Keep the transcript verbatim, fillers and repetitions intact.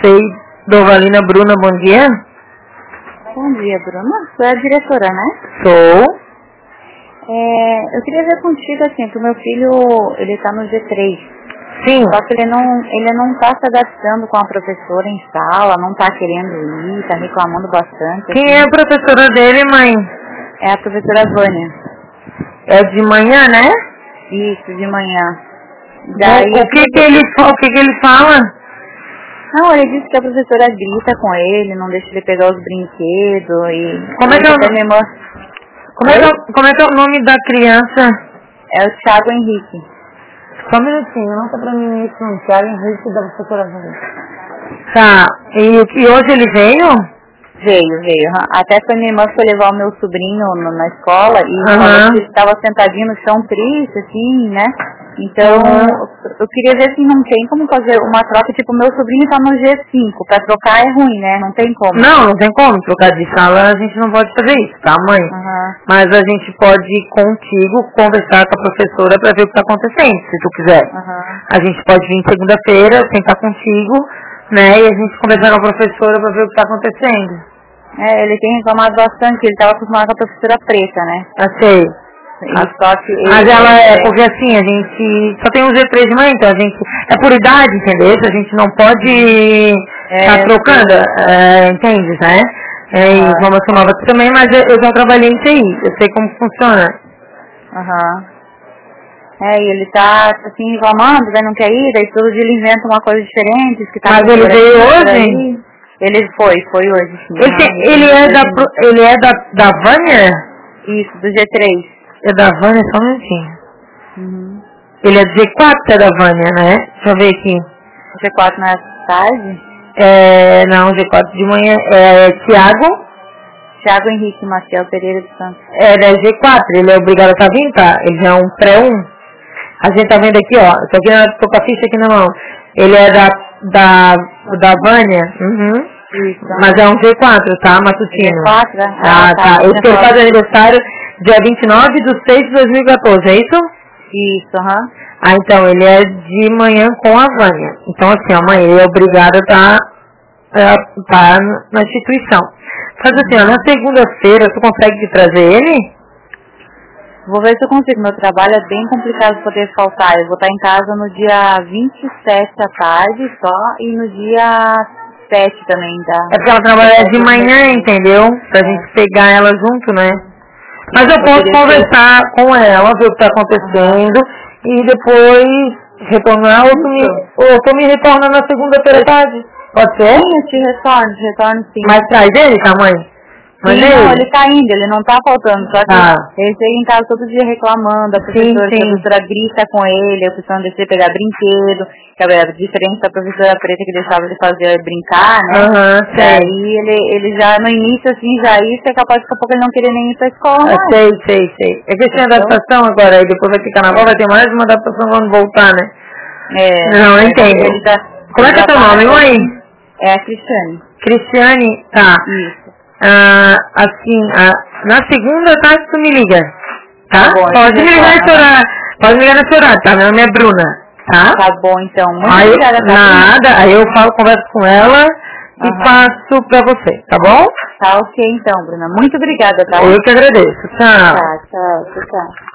sei. Dovalina Bruna, bom dia. Bom dia, Bruna. Você é a diretora, né? Sou. É, eu queria ver contigo, assim, que o meu filho, ele tá no G três. Sim. Só que ele não, ele não tá se adaptando com a professora em sala, não tá querendo ir, tá reclamando bastante. Quem assim. é a professora dele, mãe? É a professora Vânia. É de manhã, né? Isso, de manhã. Daí, o, o que que ele, o que que ele fala? Não, ele disse que a professora grita com ele, não deixa ele pegar os brinquedos e... Como é que é o até me mo- como é que é, como é que é o nome da criança? É o Thiago Henrique. Só um minutinho, não tá pra mim isso, não. Thiago Henrique da professora Vânia. Tá, e, e hoje ele veio? Veio, veio. aham. Até foi minha irmã que foi levar o meu sobrinho no- na escola e Aham. falou que ele estava sentadinho no chão triste, assim, né? Então, Aham. eu queria ver se não tem como fazer uma troca, tipo, meu sobrinho tá no G cinco, pra trocar é ruim, né? Não tem como. Não, não tem como. Trocar de sala a gente não pode fazer isso, tá, mãe? Aham. Mas a gente pode ir contigo conversar com a professora pra ver o que tá acontecendo, se tu quiser. Aham. A gente pode vir segunda-feira, sentar contigo, né? E a gente conversar com a professora pra ver o que tá acontecendo. É, ele tem reclamado bastante, ele estava acostumado com a professora preta, né? Achei. E só que ele, Mas ela é, porque assim, a gente só tem um G três de manhã, então a gente, é por idade, entendeu? A gente não pode estar É, trocando, é, entende, né? É, Aham. informação nova aqui também, mas eu, eu já trabalhei em T I, eu sei como funciona. Aham. É, e ele tá assim reclamando, daí não quer ir, daí todo dia ele inventa uma coisa diferente, que tá Mas com ele por aqui, veio por hoje? ali. Ele foi, foi hoje, sim. Ele, aham, tem- ele é foi da, hoje. pro- ele é da, da Vânia? Isso, do G três. É da Vânia, só um minutinho. Uhum. Ele é do G quatro, é da Vânia, né? Deixa eu ver aqui. G quatro na tarde. É, não, G quatro de manhã é Thiago. Thiago Henrique Maciel Pereira de Santos. É da G quatro, ele é obrigado a estar vindo, tá? Ele já é um pré um. A gente tá vendo aqui, ó. Tô, aqui na, tô com a ficha aqui na mão. Ele é da, da, da Vânia. Uhum. Isso. Mas é um G quatro, tá? Matutino. G quatro, né? Ah, Ah, tá. tá. Esse que ele faz aniversário dia vinte e nove de seis de dois mil e quatorze, é isso? Isso, aham. Ah, então, ele é de manhã com a Vânia. Então, assim, a mãe, ele é obrigado a estar tá, tá na instituição. Faz assim, ó, na segunda-feira, tu consegue trazer ele? Vou ver se eu consigo. Meu trabalho é bem complicado poder faltar. Eu vou estar em casa no dia vinte e sete à tarde só e no dia sete também, tá? É porque ela trabalha de manhã, entendeu? Pra É. gente pegar ela junto, né? Mas eu posso Poderia conversar com ela, ver o que tá acontecendo e depois retornar ou tu me, ou tu me retorna na segunda-feira à tarde. Pode ser? Sim, eu te retorno, te retorno sim. Mas traz ele, tá, mãe? Sim, Mandei não, ele? ele tá indo, ele não tá faltando, só que Tá. ele chega em casa todo dia reclamando, a Sim, professora, que a sim. professora grita com ele, a professora não deixa ele pegar brinquedo, que é diferente da professora preta que deixava ele fazer brincar, né? Aham, sei. Daí ele, ele já no início assim, já isso, é capaz de daqui a pouco ele não querer nem ir pra escola, Ah, mais. sei, sei, sei. É que tem adaptação agora, aí depois vai ter carnaval, vai ter mais uma adaptação quando voltar, né? É, Não, eu ele- entendo. ele já- Como é ele que é já teu tá nome, na- mãe? É a Cristiane. Cristiane, tá. Isso. Ah, assim, ah, na segunda tarde tu me liga, tá? Tá bom, Pode eu me ligar retorno, nesse horário, pode me ligar nesse horário, tá? Meu nome é Bruna, tá? Tá bom, então. Muito Aí, obrigada, tá? nada, aí eu falo, converso com ela e Aham. passo pra você, tá bom? Tá ok, então, Bruna. Muito obrigada, tá? Eu que agradeço, tchau. Tá, tchau, tchau.